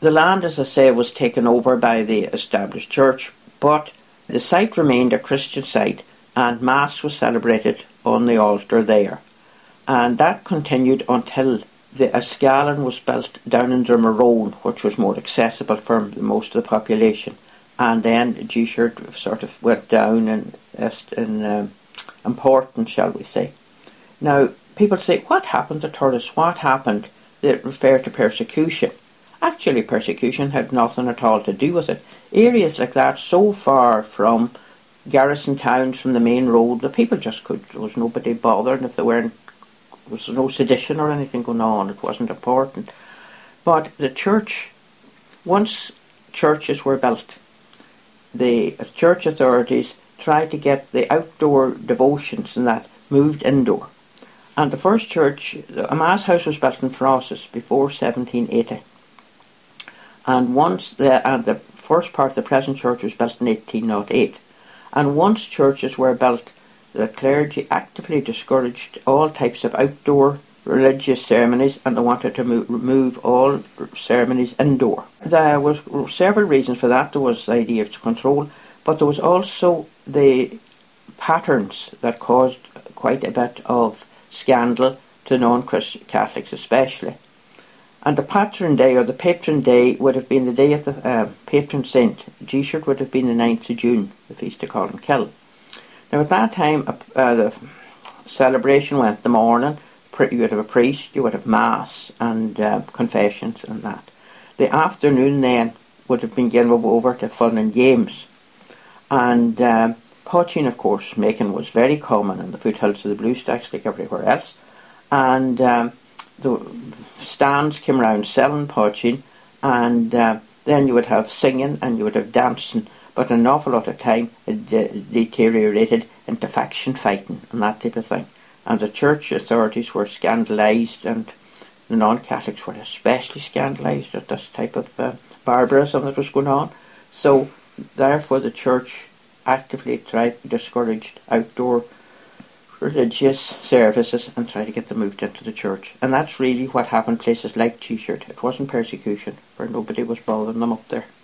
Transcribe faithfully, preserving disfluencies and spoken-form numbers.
The land, as I say, was taken over by the established church, but the site remained a Christian site and Mass was celebrated on the altar there. And that continued until the Escalon was built down in Dromorone, which was more accessible for most of the population. And then G-Shirt sort of went down in, in um, importance, shall we say. Now, people say, what happened to Thurles? What happened? They refer to persecution. Actually, persecution had nothing at all to do with it. Areas like that, so far from garrison towns, from the main road, the people just could, there was nobody bothered if there weren't, there was no sedition or anything going on, it wasn't important. But the church, once churches were built, the church authorities tried to get the outdoor devotions and that moved indoor. And the first church, a Mass house was built in Frosses before seventeen eighty. And once the, and the first part of the present church was built in eighteen oh eight. And once churches were built, the clergy actively discouraged all types of outdoor religious ceremonies, and they wanted to move, remove all ceremonies indoor. There was several reasons for that. There was the idea of control, but there was also the patterns that caused quite a bit of scandal to non-Catholics especially. And the patron day, or the patron day, would have been the day of the uh, patron saint. G-Shirt would have been the ninth of June, the feast of Columcille. Now at that time, uh, the celebration went the morning. You would have a priest, you would have Mass and uh, confessions and that. The afternoon then would have been given over to fun and games. And uh, poaching, of course, making was very common in the foothills of the Blue Stacks like everywhere else. And um, the stands came round selling poaching, and uh, then you would have singing and you would have dancing, but an awful lot of time it de- deteriorated into faction fighting and that type of thing. And the church authorities were scandalised, and the non-Catholics were especially scandalised at this type of uh, barbarism that was going on. So therefore the church actively tried to discourage outdoor religious services and try to get them moved into the church. And that's really what happened places like G-Shirt. It wasn't persecution, where nobody was bothering them up there.